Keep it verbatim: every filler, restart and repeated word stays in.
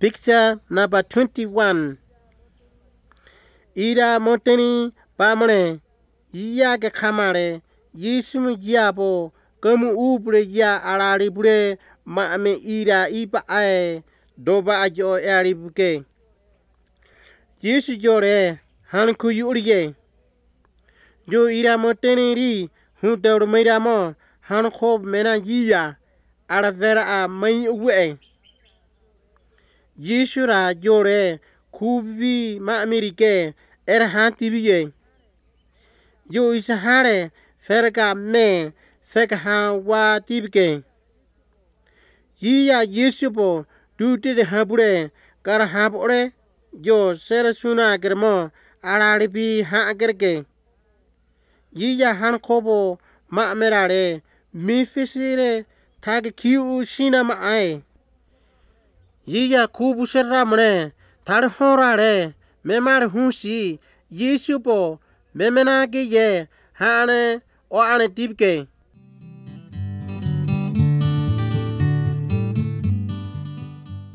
Picture number twenty-one. Ira monteni pamane. Iya ke kamare. Yisum yabo. Kamu ubre ya alari bure. Ma ame ira ipa ae. Doba ajo eari buke. Yisu jore. Hanku yuriye. Jo ira monteni ri. Hunter meira mo. Hankob mena yia. Ara vera a mai uwe. Yishura jore kubi ma amerike er hanti biye. Yo isahare ferga me feka ha wa tibike. Yiya yisupo duti de habure kar habore jo serasuna germo araribi ha agerge. Yiya han kobo ma amerare mi fisire tag kiu sina ma ai. Yiya kubu serra mre tar horare memar hunsi yisupo memena ge ye hane o ane tibke.